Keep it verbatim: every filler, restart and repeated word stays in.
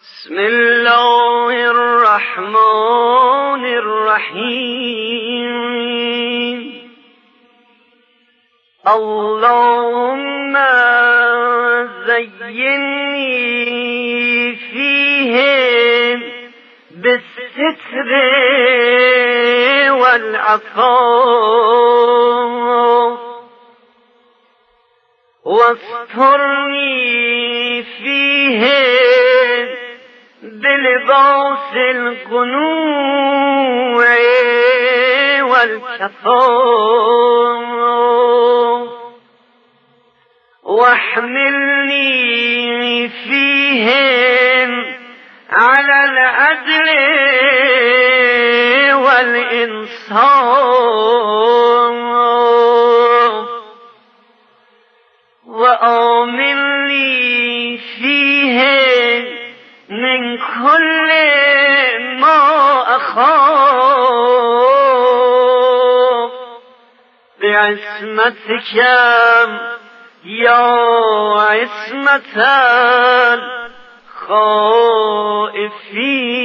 بسم الله الرحمن الرحیم. اللهم زینی فیهم بالستر والعفاف واسترنی فیهم بلباس القنوع والكفاف واحملني فيهم على العدل والإنصاف وآمني فيهم من كل ما أخاف بعصمتك يا عصمة الخائفين.